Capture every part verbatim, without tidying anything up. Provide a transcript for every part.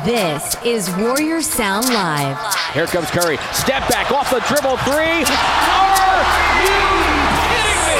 This is Warriors Sound Live. Here comes Curry. Step back off the dribble three. Are you kidding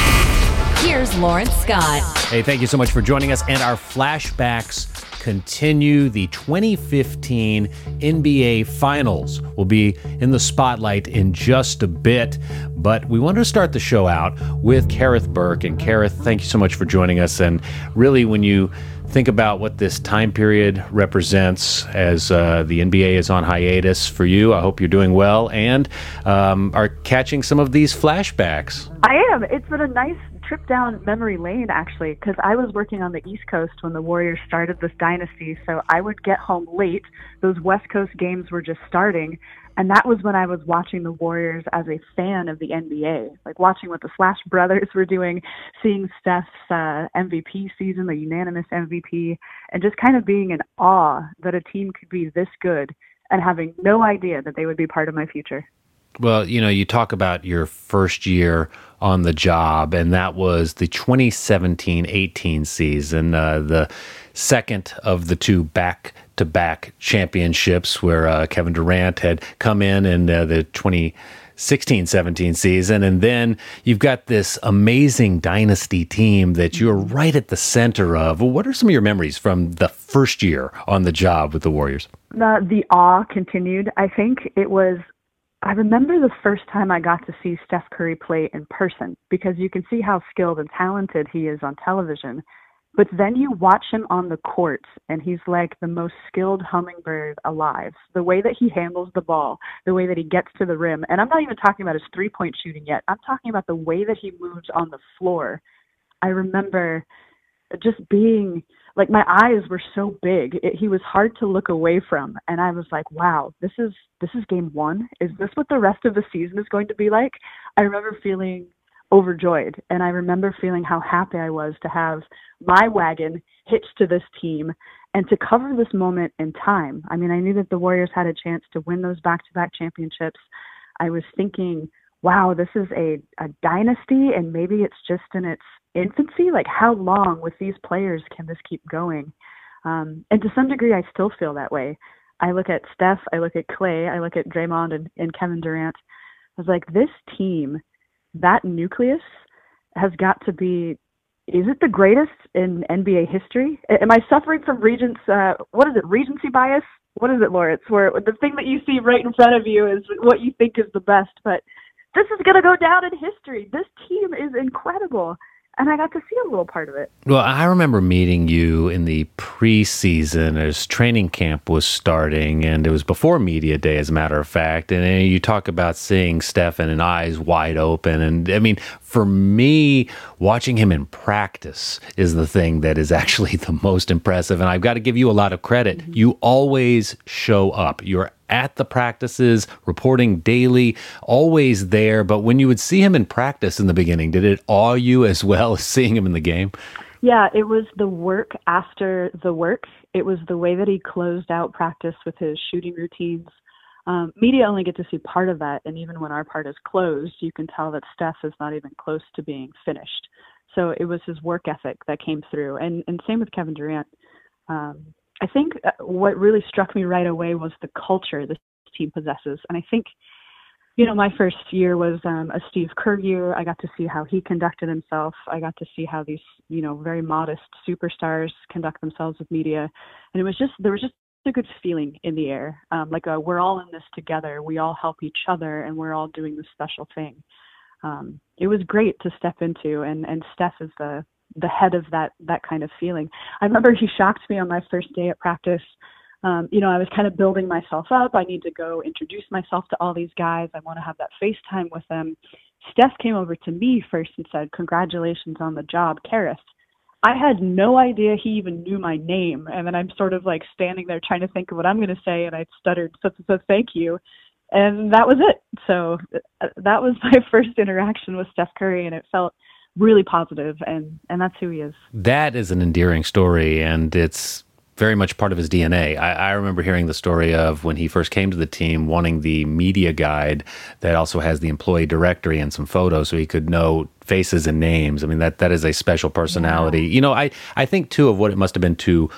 me? Here's Lawrence Scott. Hey, thank you so much for joining us. And our flashbacks continue. The twenty fifteen N B A Finals will be in the spotlight in just a bit. But we wanted to start the show out with Kerith Burke. And Kerith, thank you so much for joining us. And really, when you think about what this time period represents as uh, the N B A is on hiatus for you, I hope you're doing well and um, are catching some of these flashbacks. I am. It's been a nice trip down memory lane, actually, because I was working on the East Coast when the Warriors started this dynasty, so I would get home late. Those West Coast games were just starting, and that was when I was watching the Warriors as a fan of the N B A, like watching what the Splash Brothers were doing, seeing Steph's uh, M V P season, the unanimous M V P, and just kind of being in awe that a team could be this good and having no idea that they would be part of my future. Well, you know, you talk about your first year on the job, and that was the twenty seventeen eighteen season, uh, the second of the two back-to-back championships where uh, Kevin Durant had come in in uh, the twenty sixteen seventeen season. And then you've got this amazing dynasty team that you're right at the center of. What are some of your memories from the first year on the job with the Warriors? The, the awe continued. I think it was I remember the first time I got to see Steph Curry play in person, because you can see how skilled and talented he is on television. But then you watch him on the court, and he's like the most skilled hummingbird alive. The way that he handles the ball, the way that he gets to the rim. And I'm not even talking about his three-point shooting yet. I'm talking about the way that he moves on the floor. I remember just being like, my eyes were so big. It, he was hard to look away from. And I was like, wow, this is this is game one. Is this what the rest of the season is going to be like? I remember feeling overjoyed. And I remember feeling how happy I was to have my wagon hitched to this team and to cover this moment in time. I mean, I knew that the Warriors had a chance to win those back-to-back championships. I was thinking, wow, this is a, a dynasty, and maybe it's just in its infancy. Like, how long with these players can this keep going? Um, and to some degree, I still feel that way. I look at Steph, I look at Clay, I look at Draymond and, and Kevin Durant. I was like, this team, that nucleus has got to be, is it the greatest in N B A history? Am I suffering from Regents, uh, what is it, regency bias? What is it, Lawrence? Where the thing that you see right in front of you is what you think is the best, but this is going to go down in history. This team is incredible. And I got to see a little part of it. Well, I remember meeting you in the preseason as training camp was starting, and it was before Media Day, as a matter of fact. And you talk about seeing Stephen and eyes wide open. And I mean, for me, watching him in practice is the thing that is actually the most impressive. And I've got to give you a lot of credit. Mm-hmm. You always show up. You're at the practices, reporting daily, always there. But when you would see him in practice in the beginning, did it awe you as well as seeing him in the game? Yeah, it was the work after the work. It was the way that he closed out practice with his shooting routines. Um, media only get to see part of that. And even when our part is closed, you can tell that Steph is not even close to being finished. So it was his work ethic that came through. And, and same with Kevin Durant. Um, I think what really struck me right away was the culture this team possesses. And I think, you know, my first year was um, a Steve Kerr year. I got to see how he conducted himself. I got to see how these, you know, very modest superstars conduct themselves with media. And it was just, there was just a good feeling in the air. Um, like a, we're all in this together. We all help each other, and we're all doing this special thing. Um, it was great to step into, and, and Steph is the, the head of that, that kind of feeling. I remember he shocked me on my first day at practice. Um, you know, I was kind of building myself up. I need to go introduce myself to all these guys. I want to have that FaceTime with them. Steph came over to me first and said, "Congratulations on the job, Kerith." I had no idea he even knew my name. And then I'm sort of like standing there trying to think of what I'm going to say. And I stuttered, so, so, so thank you. And that was it. So uh, that was my first interaction with Steph Curry, and it felt really positive, and, and that's who he is. That is an endearing story, and it's very much part of his D N A. I, I remember hearing the story of when he first came to the team, wanting the media guide that also has the employee directory and some photos so he could know faces and names. I mean, that that is a special personality. Yeah. You know, I, I think, too, of what it must have been to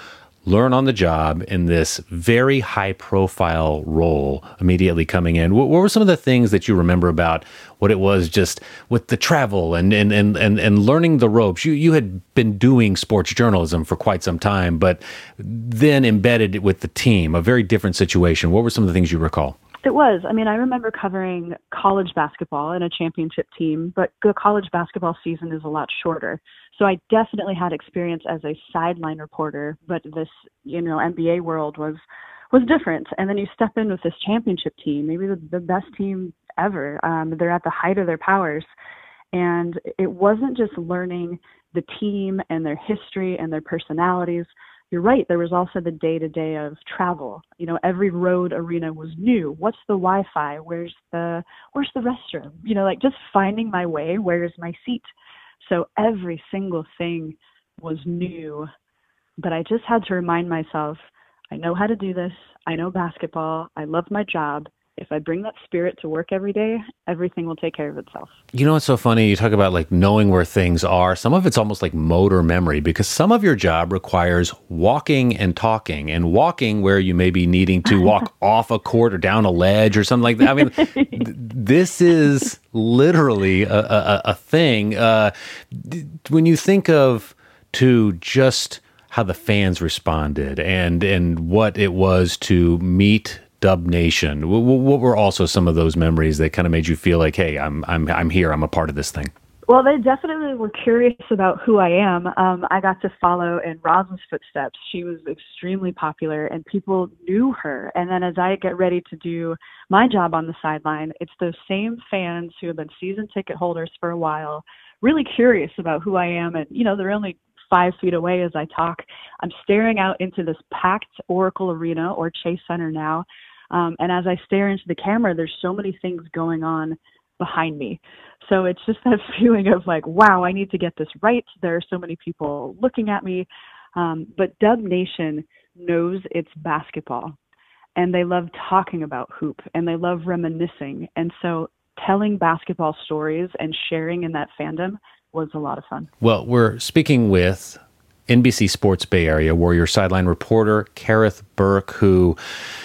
learn on the job in this very high-profile role immediately coming in. What, what were some of the things that you remember about what it was just with the travel and and and and, and learning the ropes? You you had been doing sports journalism for quite some time, but then embedded with the team, a very different situation. What were some of the things you recall? It was. I mean, I remember covering college basketball and a championship team, but the college basketball season is a lot shorter. So I definitely had experience as a sideline reporter, but this, you know, N B A world was was different. And then you step in with this championship team, maybe the, the best team ever. Um, they're at the height of their powers. And it wasn't just learning the team and their history and their personalities. You're right. There was also the day-to-day of travel. You know, every road arena was new. What's the Wi-Fi? Where's the where's the restroom? You know, like just finding my way. Where's my seat? So every single thing was new. But I just had to remind myself, I know how to do this. I know basketball. I love my job. If I bring that spirit to work every day, everything will take care of itself. You know what's so funny? You talk about like knowing where things are. Some of it's almost like motor memory, because some of your job requires walking and talking, and walking where you may be needing to walk off a court or down a ledge or something like that. I mean, th- this is literally a, a, a thing. Uh, when you think of to just how the fans responded and and what it was to meet Dub Nation, what were also some of those memories that kind of made you feel like, hey, I'm I'm I'm here, I'm a part of this thing? Well, they definitely were curious about who I am. Um, I got to follow in Rosin's footsteps. She was extremely popular, and people knew her. And then as I get ready to do my job on the sideline, it's those same fans who have been season ticket holders for a while, really curious about who I am. And, you know, they're only five feet away as I talk. I'm staring out into this packed Oracle Arena, or Chase Center now. Um, and as I stare into the camera, there's so many things going on behind me. So it's just that feeling of like, wow, I need to get this right. There are so many people looking at me. Um, but Dub Nation knows it's basketball, and they love talking about hoop, and they love reminiscing. And so telling basketball stories and sharing in that fandom was a lot of fun. Well, we're speaking with N B C Sports Bay Area Warrior sideline reporter Kerith Burke, who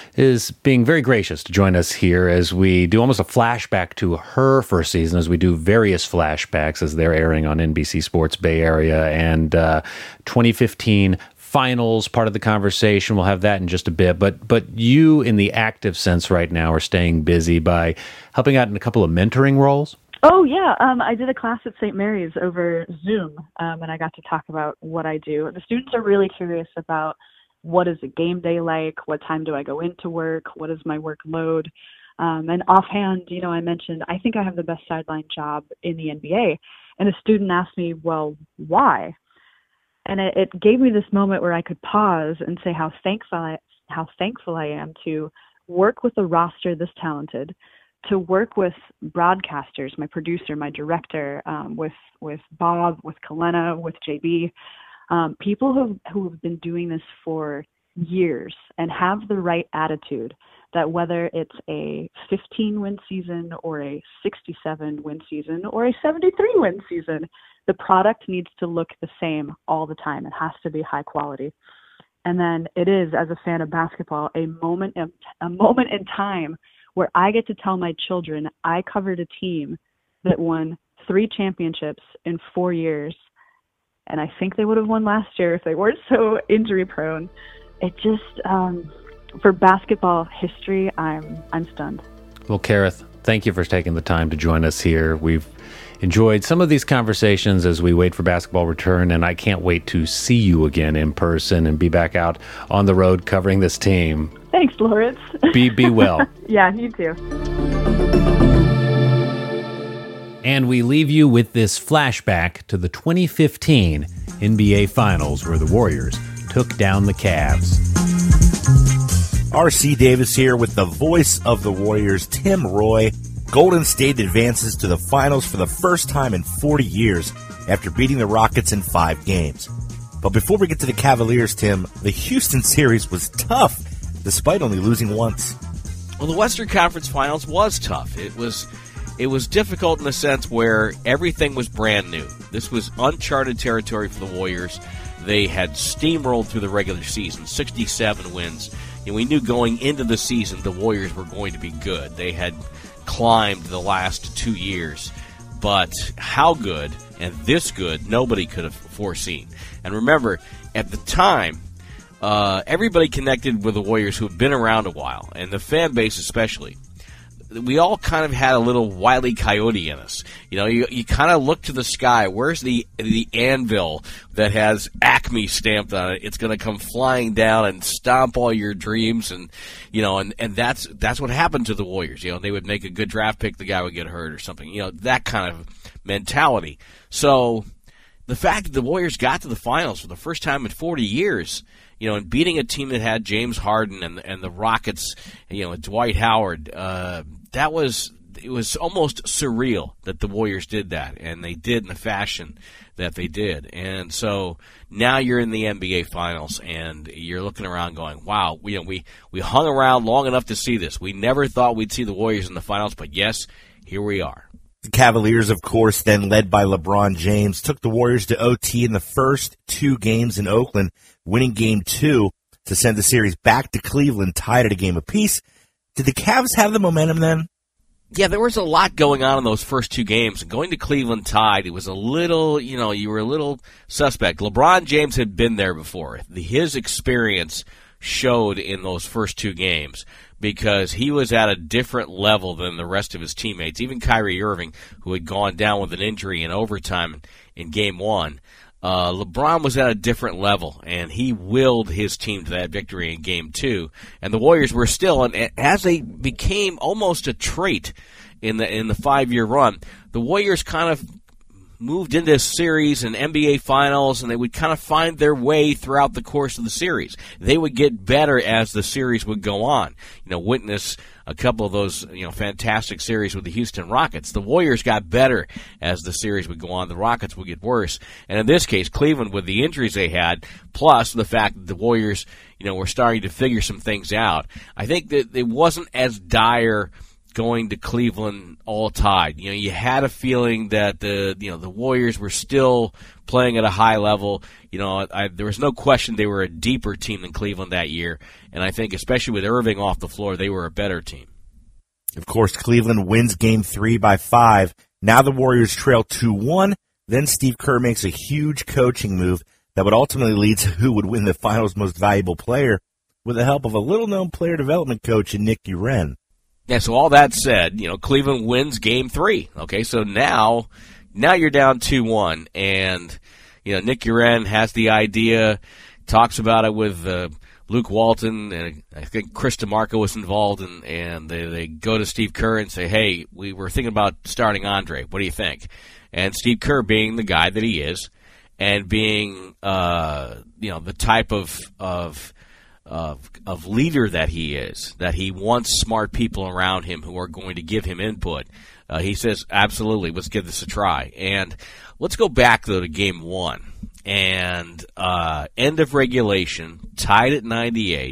is being very gracious to join us here as we do almost a flashback to her first season, as we do various flashbacks as they're airing on N B C Sports Bay Area. And uh, twenty fifteen finals, part of the conversation. We'll have that in just a bit. But but you, in the active sense right now, are staying busy by helping out in a couple of mentoring roles. Oh, yeah. Um, I did a class at Saint Mary's over Zoom, um, and I got to talk about what I do. The students are really curious about what is a game day like, what time do I go into work, what is my workload. Um, and offhand, you know, I mentioned, I think I have the best sideline job in the N B A. And a student asked me, well, why? And it, it gave me this moment where I could pause and say how thankful I, how thankful I am to work with a roster this talented, to work with broadcasters, my producer, my director, um, with with Bob, with Kalena, with J B, um, people who who have been doing this for years and have the right attitude that whether it's a fifteen win season or a sixty-seven win season or a seventy-three win season, the product needs to look the same all the time. It has to be high quality. And then it is, as a fan of basketball, a moment of, a moment in time where I get to tell my children I covered a team that won three championships in four years. And I think they would have won last year if they weren't so injury prone. It just, um, for basketball history, I'm I'm stunned. Well, Kerith, thank you for taking the time to join us here. We've enjoyed some of these conversations as we wait for basketball return, and I can't wait to see you again in person and be back out on the road covering this team. Thanks, Lawrence. Be be well. Yeah, you too. And we leave you with this flashback to the twenty fifteen N B A Finals, where the Warriors took down the Cavs. R C Davis here with the voice of the Warriors, Tim Roye. Golden State advances to the finals for the first time in forty years after beating the Rockets in five games. But before we get to the Cavaliers, Tim, the Houston series was tough, despite only losing once. Well, the Western Conference Finals was tough. It was it was difficult in the sense where everything was brand new. This was uncharted territory for the Warriors. they had steamrolled through the regular season, sixty-seven wins. And we knew going into the season the Warriors were going to be good. They had climbed the last two years. But how good, and this good, nobody could have foreseen. And remember, at the time, uh, everybody connected with the Warriors who have been around a while, and the fan base especially. We all kind of had a little Wile E. Coyote in us. You know, you, you kind of look to the sky. Where's the the anvil that has Acme stamped on it? It's going to come flying down and stomp all your dreams, and you know, and, and that's that's what happened to the Warriors. You know, they would make a good draft pick, the guy would get hurt or something. You know, that kind of mentality. So the fact that the Warriors got to the finals for the first time in forty years. You know, and beating a team that had James Harden and and the Rockets, you know, Dwight Howard, uh, that was it was almost surreal that the Warriors did that, and they did in the fashion that they did. And so now you're in the N B A Finals, and you're looking around going, "Wow, we you know, we we hung around long enough to see this. We never thought we'd see the Warriors in the finals, but yes, here we are." The Cavaliers, of course, then led by LeBron James, took the Warriors to O T in the first two games in Oakland, winning game two to send the series back to Cleveland, tied at a game apiece. Did the Cavs have the momentum then? Yeah, there was a lot going on in those first two games. Going to Cleveland tied, it was a little, you know, you were a little suspect. LeBron James had been there before. His experience showed in those first two games because he was at a different level than the rest of his teammates. Even Kyrie Irving, who had gone down with an injury in overtime in game one, uh, LeBron was at a different level, and he willed his team to that victory in game two. And the Warriors were still, and as they became almost a trait in the in the five-year run, the Warriors kind of moved into this series and N B A Finals, and they would kind of find their way throughout the course of the series. They would get better as the series would go on. You know, witness a couple of those, you know, fantastic series with the Houston Rockets. The Warriors got better as the series would go on. The Rockets would get worse. And in this case, Cleveland, with the injuries they had, plus the fact that the Warriors, you know, were starting to figure some things out, I think that it wasn't as dire going to Cleveland all tied. You know, you had a feeling that the you know the Warriors were still playing at a high level. You know, I, there was no question they were a deeper team than Cleveland that year, and I think especially with Irving off the floor, they were a better team. Of course, Cleveland wins game three by five. Now the Warriors trail two one. Then Steve Kerr makes a huge coaching move that would ultimately lead to who would win the finals most valuable player with the help of a little-known player development coach in Nick Uren. Yeah, so all that said, you know, Cleveland wins game three. Okay, so now now you're down two one, and, you know, Nick Uren has the idea, talks about it with uh, Luke Walton, and I think Chris DeMarco was involved, and, and they, they go to Steve Kerr and say, hey, we were thinking about starting Andre. What do you think? And Steve Kerr, being the guy that he is, and being, uh, you know, the type of of Of, of leader that he is, that he wants smart people around him who are going to give him input. Uh, he says, absolutely, let's give this a try. And let's go back, though, to game one. And uh, end of regulation, tied at ninety-eight.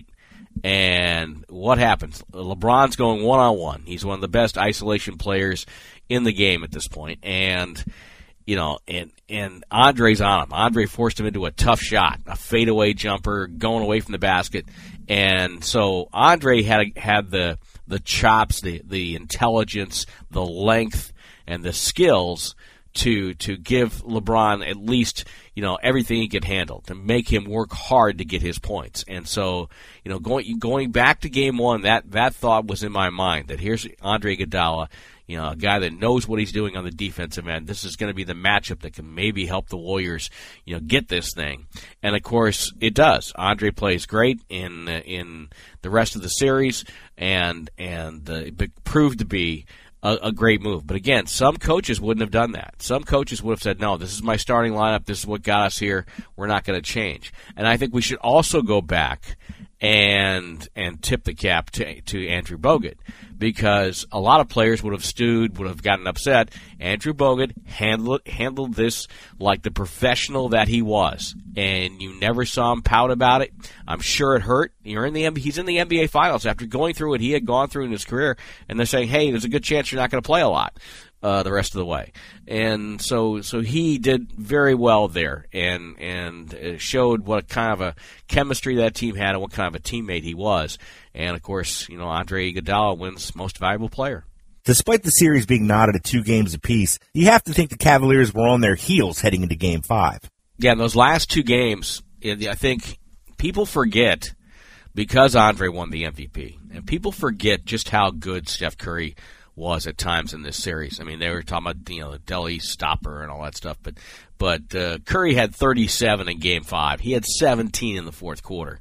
And what happens? LeBron's going one-on-one. He's one of the best isolation players in the game at this point. And You know, and, and Andre's on him. Andre forced him into a tough shot, a fadeaway jumper, going away from the basket. And so Andre had had the the chops, the, the intelligence, the length, and the skills to to give LeBron at least, you know, everything he could handle, to make him work hard to get his points. And so, you know, going going back to game one, that, that thought was in my mind, that here's Andre Iguodala, you know, a guy that knows what he's doing on the defensive end. This is going to be the matchup that can maybe help the Warriors, you know, get this thing. And of course, it does. Andre plays great in uh, in the rest of the series, and and uh, it proved to be a, a great move. But again, some coaches wouldn't have done that. Some coaches would have said, "No, this is my starting lineup. This is what got us here. We're not going to change." And I think we should also go back and and tip the cap to, to Andrew Bogut, because a lot of players would have stewed, would have gotten upset. Andrew Bogut handled handled this like the professional that he was, and you never saw him pout about it. I'm sure it hurt. You're in the he's in the N B A Finals after going through what he had gone through in his career, and they're saying, "Hey, there's a good chance you're not going to play a lot." uh, the rest of the way. And so so he did very well there and and it showed what kind of a chemistry that team had and what kind of a teammate he was. And, of course, you know, Andre Iguodala wins Most Valuable Player. Despite the series being knotted at two games apiece, you have to think the Cavaliers were on their heels heading into Game five. Yeah, in those last two games, I think people forget, because Andre won the M V P, and people forget just how good Steph Curry was at times in this series. I mean, they were talking about, you know, the Delhi stopper and all that stuff, but but uh, Curry had thirty-seven in Game Five. He had seventeen in the fourth quarter,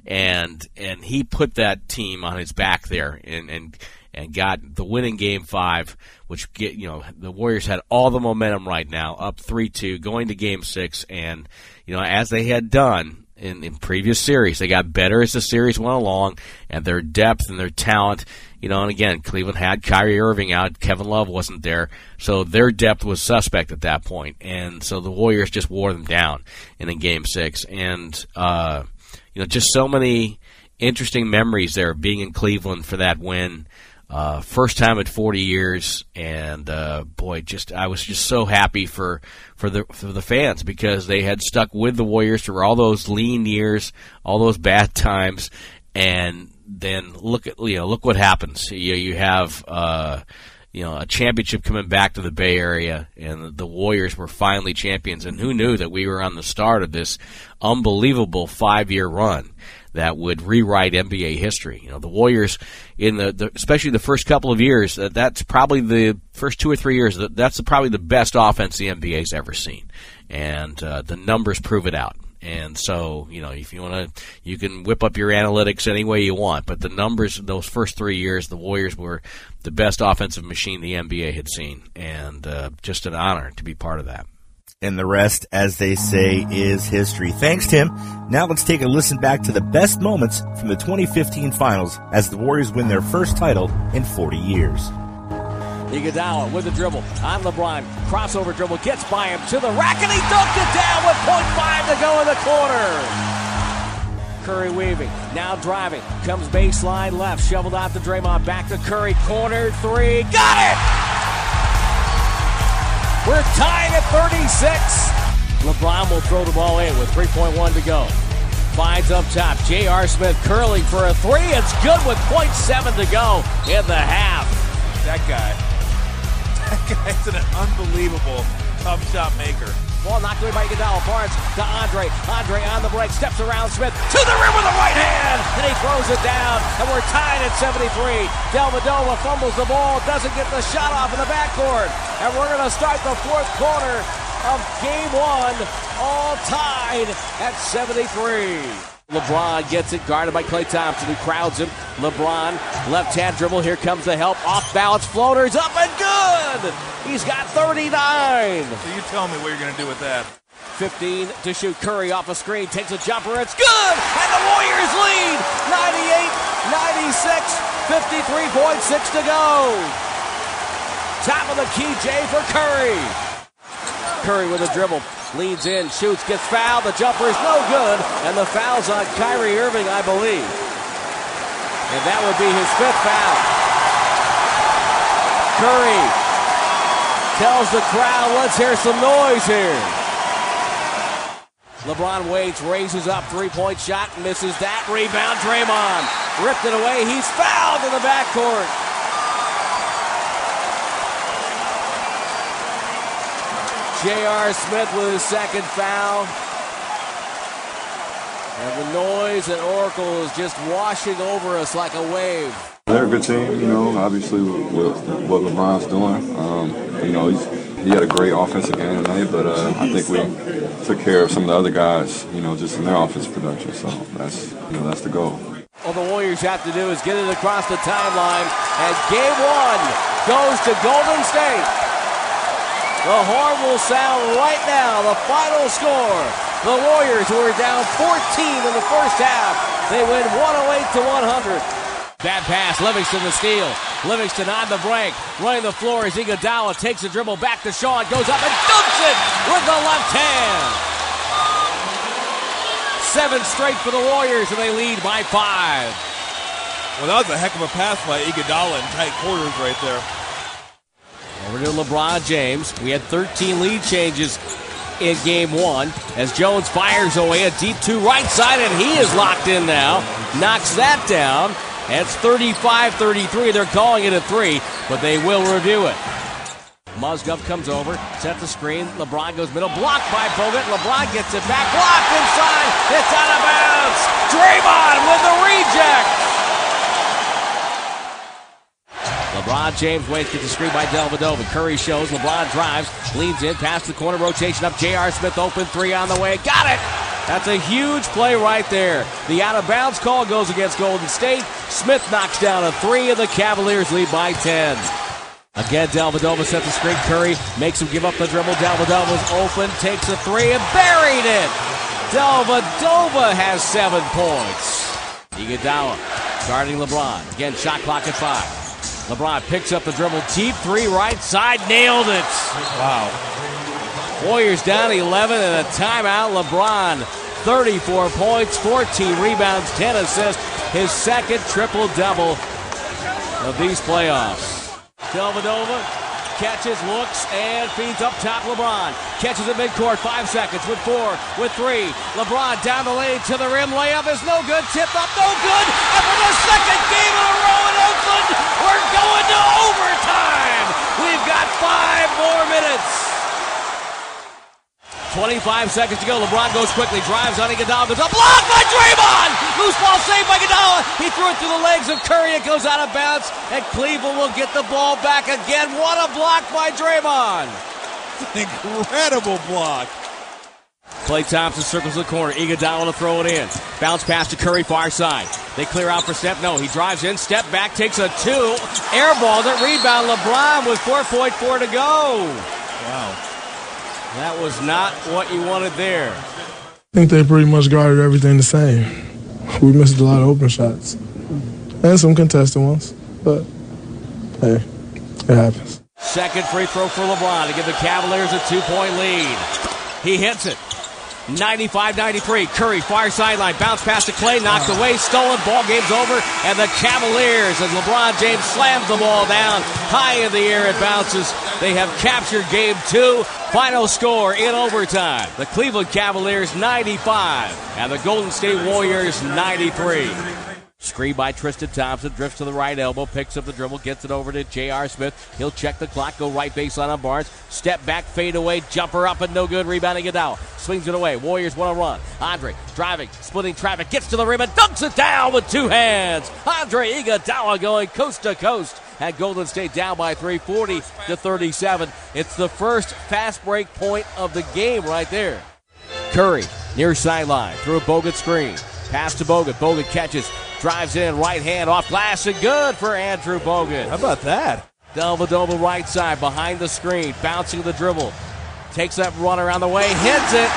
and and he put that team on his back there and and and got the winning Game Five, which get you know the Warriors had all the momentum right now, up three two, going to Game Six, and you know as they had done in, in previous series, they got better as the series went along, and their depth and their talent. You know, and again, Cleveland had Kyrie Irving out. Kevin Love wasn't there. So their depth was suspect at that point. And so the Warriors just wore them down in, in Game six. And, uh, you know, just so many interesting memories there of being in Cleveland for that win. Uh, first time in forty years. And, uh, boy, just I was just so happy for, for, the, for the fans because they had stuck with the Warriors through all those lean years, all those bad times. And then look at you know look what happens. You you have uh, you know a championship coming back to the Bay Area, and the Warriors were finally champions. And who knew that we were on the start of this unbelievable five-year run that would rewrite N B A history? You know the Warriors in the, the especially the first couple of years. That that's probably the first two or three years. That's probably the best offense the N B A's ever seen, and uh, the numbers prove it out. And so, you know, if you want to, you can whip up your analytics any way you want. But the numbers, those first three years, the Warriors were the best offensive machine the N B A had seen. And uh, just an honor to be part of that. And the rest, as they say, is history. Thanks, Tim. Now let's take a listen back to the best moments from the twenty fifteen finals as the Warriors win their first title in forty years. Iguodala with the dribble on LeBron. Crossover dribble gets by him to the rack, and he dunked it down with point five to go in the corner. Curry weaving, now driving. Comes baseline left, shoveled out to Draymond. Back to Curry, corner three. Got it! We're tying at thirty-six. LeBron will throw the ball in with three point one to go. Finds up top. J R. Smith curling for a three. It's good with point seven to go in the half. That guy. That guy's an unbelievable tough shot maker. Ball knocked away by Iguodala. Barnes to Andre. Andre on the break. Steps around Smith. To the rim with the right hand. And he throws it down. And we're tied at seventy-three. Dellavedova fumbles the ball. Doesn't get the shot off in the backcourt. And we're going to start the fourth quarter of game one. All tied at seventy-three. LeBron gets it, guarded by Klay Thompson, who crowds him. LeBron, left-hand dribble, here comes the help. Off-balance floaters, up and good! He's got thirty-nine. So you tell me what you're going to do with that. fifteen to shoot. Curry off a screen, takes a jumper, it's good! And the Warriors lead! ninety-eight ninety-six, fifty-three point six to go. Top of the key, Jay, for Curry. Curry with a dribble. Leads in, shoots, gets fouled. The jumper is no good. And the foul's on Kyrie Irving, I believe. And that would be his fifth foul. Curry tells the crowd, let's hear some noise here. LeBron waits, raises up, three-point shot, misses that. Rebound, Draymond. Ripped it away. He's fouled in the backcourt. J R. Smith with his second foul. And the noise at Oracle is just washing over us like a wave. They're a good team, you know, obviously with, with what LeBron's doing. Um, you know, he's, he had a great offensive game tonight, but uh, I think we took care of some of the other guys, you know, just in their offensive production. So that's, you know, that's the goal. All the Warriors have to do is get it across the timeline. And game one goes to Golden State. The horn will sound right now. The final score. The Warriors, who are down fourteen in the first half, they win one oh eight to one hundred. Bad pass. Livingston the steal. Livingston on the break. Running the floor as Iguodala takes the dribble back to Shaw and goes up and dunks it with the left hand. Seven straight for the Warriors, and they lead by five. Well, that was a heck of a pass by Iguodala in tight quarters right there. Over to LeBron James. We had thirteen lead changes in game one as Jones fires away a deep two right side, and he is locked in now. Knocks that down. It's thirty-five thirty-three. They're calling it a three, but they will review it. Mozgov comes over, set the screen. LeBron goes middle, blocked by Bogut. LeBron gets it back, blocked inside. It's out of bounds. Draymond with the reject. LeBron James waits, gets the screen by Dellavedova. Curry shows, LeBron drives, leans in, past the corner, rotation up. J R. Smith open three on the way. Got it! That's a huge play right there. The out-of-bounds call goes against Golden State. Smith knocks down a three, and the Cavaliers lead by ten. Again, Dellavedova sets the screen. Curry makes him give up the dribble. Dellavedova's open, takes a three, and buried it! Dellavedova has seven points. Iguodala guarding LeBron. Again, shot clock at five. LeBron picks up the dribble, deep three, right side, nailed it. Wow. Warriors down eleven and a timeout. LeBron, thirty-four points, fourteen rebounds, ten assists. His second triple-double of these playoffs. Dellavedova catches, looks, and feeds up top LeBron. Catches at midcourt, five seconds with four, with three. LeBron down the lane to the rim. Layup is no good. Tip up, no good. And for the second game in a row in Oakland, we're going to overtime. We've got five more minutes. twenty-five seconds to go. LeBron goes quickly, drives on Iguodala, goes up, blocked by Draymond! Loose ball saved by Iguodala. He threw it through the legs of Curry. It goes out of bounds, and Cleveland will get the ball back again. What a block by Draymond! Incredible block. Klay Thompson circles the corner. Iguodala to throw it in. Bounce pass to Curry, far side. They clear out for Steph. No, he drives in, step back, takes a two. Airballs it, rebound LeBron with four point four to go. Wow. That was not what you wanted there. I think they pretty much guarded everything the same. We missed a lot of open shots and some contested ones, but hey, it happens. Second free throw for LeBron to give the Cavaliers a two-point lead. He hits it. ninety-five ninety-three. Curry, far sideline. Bounce pass to Klay. Knocked away. Stolen. Ball game's over. And the Cavaliers, as LeBron James slams the ball down high in the air, it bounces. They have captured game two. Final score in overtime. The Cleveland Cavaliers ninety-five and the Golden State Warriors ninety-three. Screen by Tristan Thompson, drifts to the right elbow, picks up the dribble, gets it over to J R. Smith. He'll check the clock, go right baseline on Barnes. Step back, fade away, jumper up and no good. Rebounding Iguodala. Swings it away. Warriors want to run. Andre driving, splitting traffic, gets to the rim and dunks it down with two hands. Andre Iguodala going coast to coast. Had Golden State down by three, forty to thirty-seven. It's the first fast break point of the game right there. Curry, near sideline, through a Bogut screen. Pass to Bogut. Bogut catches, drives in, right hand off glass, and good for Andrew Bogut. How about that? Dellavedova right side, behind the screen, bouncing the dribble. Takes that run around the way, hits it.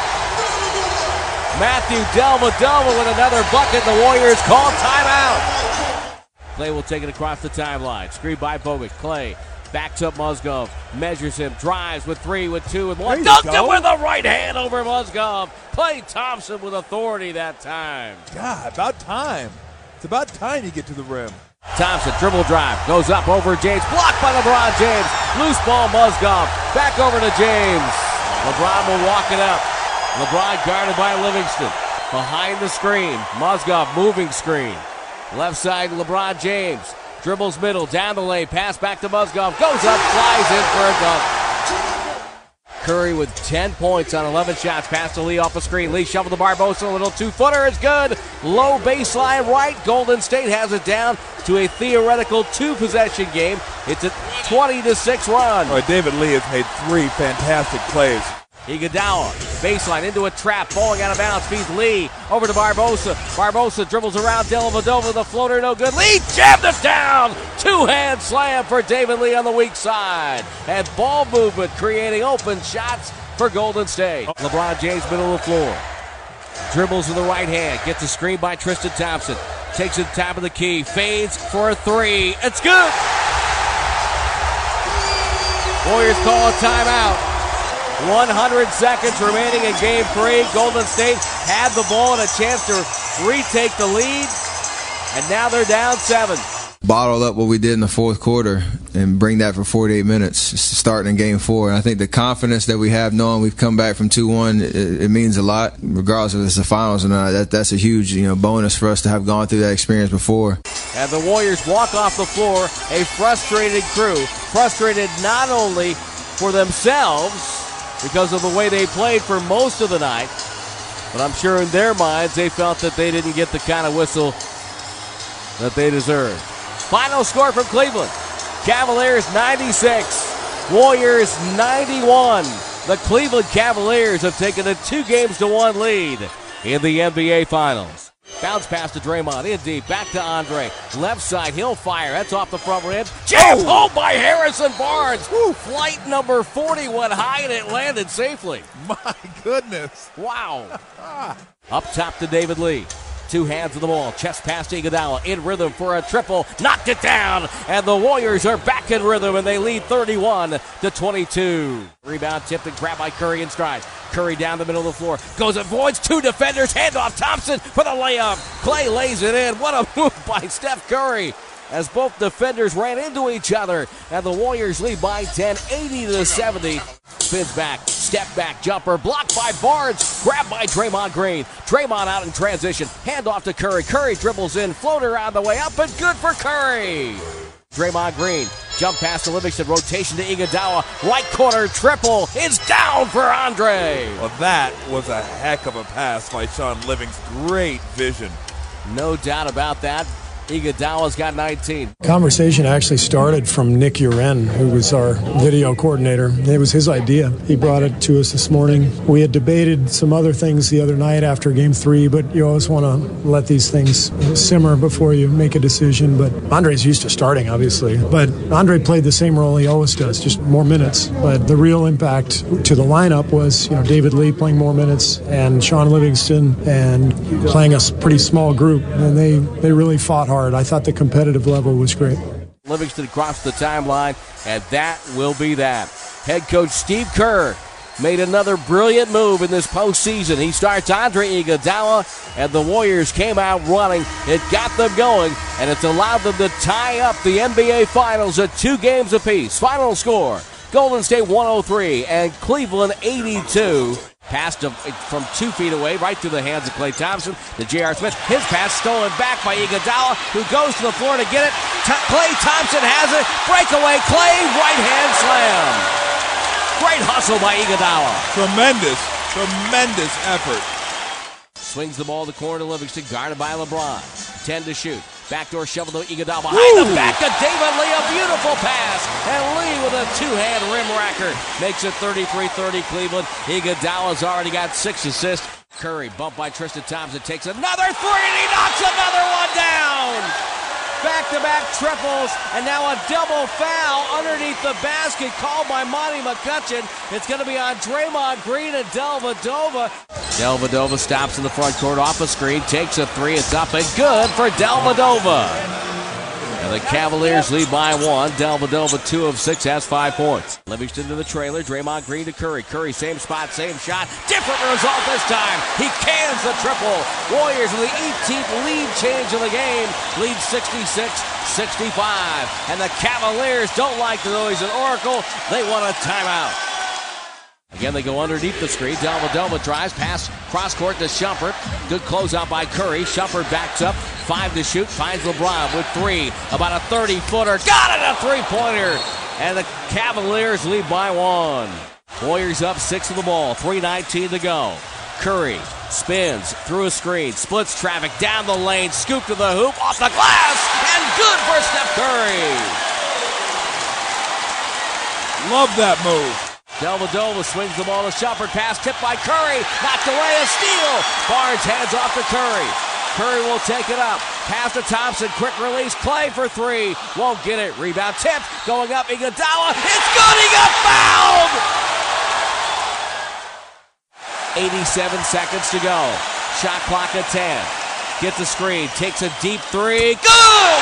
Matthew Dellavedova with another bucket. The Warriors call timeout. Klay will take it across the timeline. Screen by Bogut. Klay backs up Mozgov. Measures him. Drives with three, with two, with one. Dunked it with a right hand over Mozgov. Klay Thompson with authority that time. God, about time. It's about time you get to the rim. Thompson, dribble drive. Goes up over James. Blocked by LeBron James. Loose ball, Mozgov. Back over to James. LeBron will walk it up. LeBron guarded by Livingston. Behind the screen. Mozgov moving screen. Left side, LeBron James. Dribbles middle, down the lane, pass back to Mozgov. Goes up, flies in for a dunk. Curry with ten points on eleven shots. Pass to Lee off the screen. Lee shoveled the Barbosa. A little two-footer is good. Low baseline right. Golden State has it down to a theoretical two-possession game. It's a twenty to six run. All right, David Lee has made three fantastic plays. Iguodala, baseline into a trap, falling out of bounds, feeds Lee over to Barbosa. Barbosa dribbles around Dellavedova, the floater, no good. Lee jammed it down! Two-hand slam for David Lee on the weak side. And ball movement creating open shots for Golden State. LeBron James, middle of the floor. Dribbles with the right hand, gets a screen by Tristan Thompson. Takes it to the top of the key, fades for a three. It's good! Warriors call a timeout. one hundred seconds remaining in game three. Golden State had the ball and a chance to retake the lead, and now they're down seven. bottle up what we did in the fourth quarter and bring that for forty-eight minutes, starting in game four. And I think the confidence that we have knowing we've come back from two one, it, it means a lot, regardless if it's the finals or not. That, that's a huge, you know, bonus for us to have gone through that experience before. And the Warriors walk off the floor, a frustrated crew, frustrated not only for themselves because of the way they played for most of the night, but I'm sure in their minds they felt that they didn't get the kind of whistle that they deserved. Final score from Cleveland: Cavaliers ninety-six, Warriors ninety-one. The Cleveland Cavaliers have taken a two games to one lead in the N B A Finals. Bounce pass to Draymond, in deep, back to Andre. Left side, he'll fire. That's off the front rim. Jam home by Harrison Barnes. Woo. Flight number forty went high and it landed safely. My goodness. Wow. Up top to David Lee. Two hands on the ball. Chest pass to Iguodala. In rhythm for a triple. Knocked it down. And the Warriors are back in rhythm and they lead thirty-one to twenty-two. Rebound tipped and grabbed by Curry in stride. Curry down the middle of the floor. Goes avoids two defenders. Handoff Thompson for the layup. Clay lays it in. What a move by Steph Curry as both defenders ran into each other. And the Warriors lead by ten, eighty to seventy. Spins back, step back, jumper, blocked by Barnes, grabbed by Draymond Green. Draymond out in transition, handoff to Curry. Curry dribbles in, floater on the way up, and good for Curry. Draymond Green, jump pass to Livingston, rotation to Iguodala, right corner triple, it's down for Andre. Well, that was a heck of a pass by Sean Livingston. Great vision. No doubt about that. Iguodala's got nineteen. Conversation actually started from Nick Uren, who was our video coordinator. It was his idea. He brought it to us this morning. We had debated some other things the other night after game three, but you always want to let these things simmer before you make a decision. But Andre's used to starting, obviously. But Andre played the same role he always does, just more minutes. But the real impact to the lineup was, you know, David Lee playing more minutes and Sean Livingston and playing a pretty small group. And they, they really fought hard. I thought the competitive level was great. Livingston crossed the timeline, and that will be that. Head coach Steve Kerr made another brilliant move in this postseason. He starts Andre Iguodala, and the Warriors came out running. It got them going, and it's allowed them to tie up the N B A Finals at two games apiece. Final score, Golden State one oh three and Cleveland eighty-two. Pass to, from two feet away, right through the hands of Klay Thompson to J R. Smith. His pass stolen back by Iguodala, who goes to the floor to get it. T- Klay Thompson has it. Breakaway, Klay, right hand slam. Great hustle by Iguodala. Tremendous, tremendous effort. Swings the ball to the corner to Livingston, guarded by LeBron. ten to shoot. Backdoor shovel to Iguodala. Behind Woo! The back to David Lee. A beautiful pass. And Lee with a two-hand rim racker makes it thirty-three thirty Cleveland. Iguodala's already got six assists. Curry bumped by Tristan Thompson. Takes another three and he knocks another one down. Back-to-back triples, and now a double foul underneath the basket called by Monty McCutcheon. It's going to be on Draymond Green and Dellavedova. Dellavedova stops in the front court off a screen, takes a three, it's up and good for Dellavedova. And the Cavaliers lead by one. Dellavedova, two of six, has five points. Livingston to the trailer. Draymond Green to Curry. Curry, same spot, same shot. Different result this time. He cans the triple. Warriors with the eighteenth lead change of the game. Lead sixty-six sixty-five. And the Cavaliers don't like the noise at Oracle. They want a timeout. Again, they go underneath the screen. Dellavedova drives, pass, cross-court to Shumpert. Good closeout by Curry. Shumpert backs up, five to shoot, finds LeBron with three. About a thirty-footer. Got it, a three-pointer. And the Cavaliers lead by one. Warriors up six of the ball, three nineteen to go. Curry spins through a screen, splits traffic down the lane, scoop to the hoop, off the glass, and good for Steph Curry. Love that move. Dellavedova swings the ball to Shumpert. Pass tipped by Curry. Knocked away, a steal. Barnes hands off to Curry. Curry will take it up. Pass to Thompson. Quick release. Clay for three. Won't get it. Rebound tipped. Going up. Iguodala. It's good. He got fouled. eighty-seven seconds to go. Shot clock at ten. Gets the screen. Takes a deep three. Good!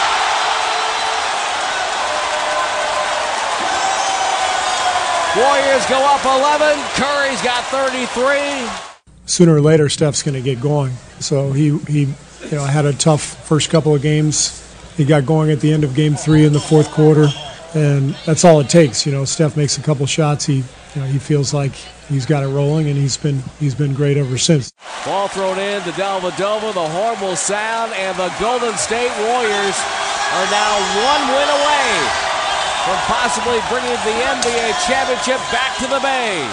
Warriors go up eleven. Curry's got thirty-three. Sooner or later, Steph's going to get going. So he, he, you know, had a tough first couple of games He got going at the end of game three in the fourth quarter, and that's all it takes. You know, Steph makes a couple shots. He, you know, he feels like he's got it rolling, and he's been he's been great ever since. Ball thrown in to Dellavedova. The horn will sound, and the Golden State Warriors are now one win away from possibly bringing the N B A championship back to the Bay.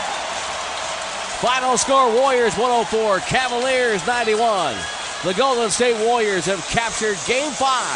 Final score, Warriors one oh four, Cavaliers ninety-one. The Golden State Warriors have captured Game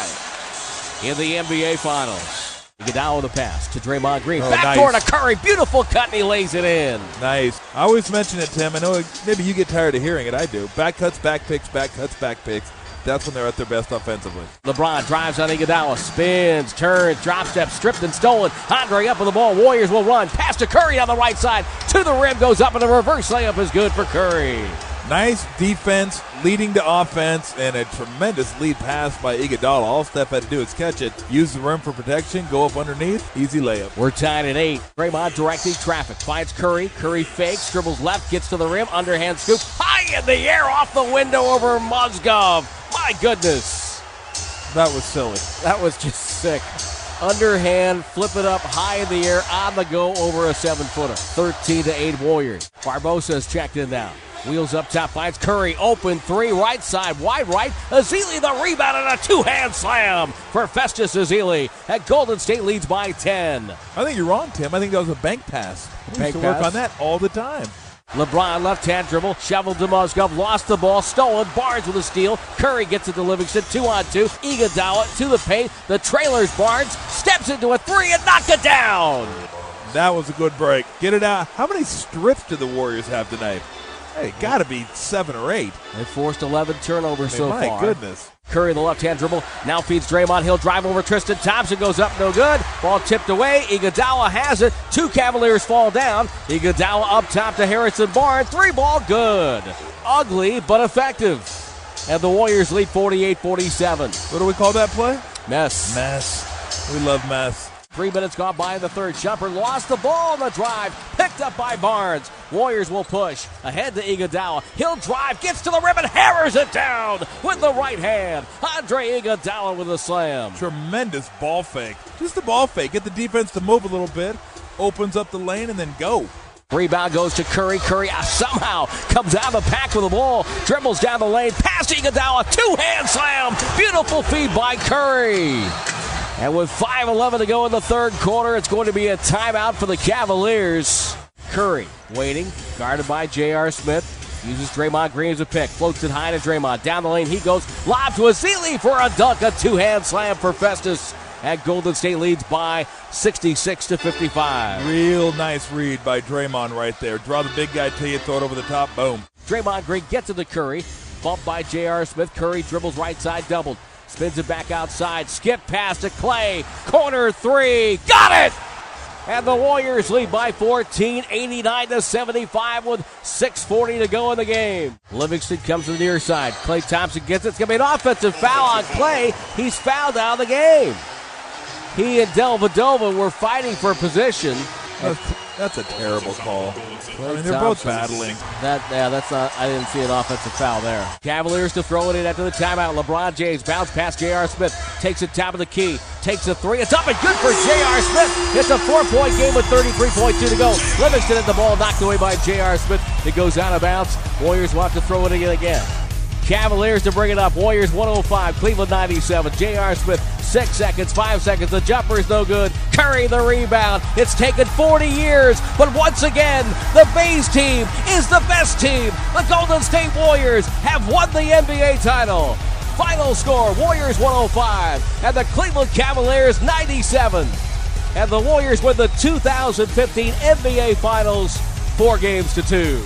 five in the N B A Finals. Iguodala with the pass to Draymond Green. Oh, Backdoor nice. to Curry. Beautiful cut, and he lays it in. Nice. I always mention it, Tim. I know maybe you get tired of hearing it. I do. Back cuts, back picks, back cuts, back picks. That's when they're at their best offensively. LeBron drives on Iguodala, spins, turns, drop step, stripped and stolen. Andre up with the ball. Warriors will run. Pass to Curry on the right side. To the rim, goes up, and a reverse layup is good for Curry. Nice defense, leading to offense, and a tremendous lead pass by Iguodala. All Steph had to do is catch it, use the rim for protection, go up underneath, easy layup. We're tied at eight. Draymond directing traffic. Finds Curry. Curry fakes, dribbles left, gets to the rim, underhand scoop. High in the air, off the window over Mozgov. My goodness. That was silly. That was just sick. Underhand, flip it up high in the air, on the go over a seven-footer. thirteen to eight Warriors. Barbosa's checked in now. Wheels up top, finds Curry, open three, right side, wide right. Ezeli the rebound and a two-hand slam for Festus Ezeli. And Golden State leads by ten. I think you're wrong, Tim. I think that was a bank pass. We Bank used to work pass? on that all the time. LeBron left-hand dribble, shoveled to Mozgov, lost the ball, stolen. Barnes with a steal. Curry gets it to Livingston, two on two. Iguodala to the paint. The trailer's Barnes steps into a three and knocks it down. That was a good break. Get it out. How many strips do the Warriors have tonight? Hey, got to be seven or eight. They forced eleven turnovers I mean, so my far. My goodness. Curry, the left-hand dribble, now feeds Draymond. He'll drive over Tristan Thompson, goes up, no good. Ball tipped away. Iguodala has it. Two Cavaliers fall down. Iguodala up top to Harrison Barnes. Three ball, good. Ugly, but effective. And the Warriors lead forty-eight forty-seven. What do we call that play? Mess. Mess. We love mess. Three minutes gone by in the third. Jumper lost the ball on the drive. Picked up by Barnes. Warriors will push. Ahead to Iguodala. He'll drive. Gets to the rim and hammers it down with the right hand. Andre Iguodala with a slam. Tremendous ball fake. Just the ball fake. Get the defense to move a little bit. Opens up the lane and then go. Rebound goes to Curry. Curry somehow comes out of the pack with the ball. Dribbles down the lane. Past Iguodala. Two-hand slam. Beautiful feed by Curry. And with five eleven to go in the third quarter, it's going to be a timeout for the Cavaliers. Curry waiting, guarded by J R. Smith. Uses Draymond Green as a pick. Floats it high to Draymond. Down the lane he goes. Lob to Ezeli for a dunk. A two-hand slam for Festus. And Golden State leads by sixty-six to fifty-five. Real nice read by Draymond right there. Draw the big guy to you, throw it over the top, boom. Draymond Green gets to the Curry. Bumped by J R. Smith. Curry dribbles right side, doubled. Spins it back outside. Skip pass to Clay. Corner three. Got it! And the Warriors lead by fourteen, eighty-nine to seventy-five with six forty to go in the game. Livingston comes to the near side. Klay Thompson gets it. It's going to be an offensive foul on Clay. He's fouled out of the game. He and Dellavedova were fighting for position. That's, that's a terrible call. I mean, they're both battling. That, yeah, that's not, I didn't see an offensive foul there. Cavaliers to throw it in after the timeout. LeBron James bounce past J R. Smith. Takes it top of the key. Takes a three. It's up and good for J R. Smith. It's a four-point game with thirty-three point two to go. Livingston at the ball knocked away by J R. Smith. It goes out of bounds. Warriors want to throw it in again. Cavaliers to bring it up. Warriors one oh five, Cleveland ninety-seven. J R. Smith, six seconds, five seconds. The jumper's no good. Curry the rebound. It's taken forty years, but once again, the Bays team is the best team. The Golden State Warriors have won the N B A title. Final score, Warriors one oh five, and the Cleveland Cavaliers ninety-seven. And the Warriors win the two thousand fifteen N B A Finals, four games to two.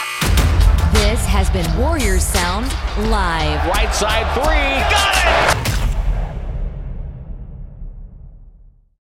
This has been Warriors Sound Live. Right side three, got it!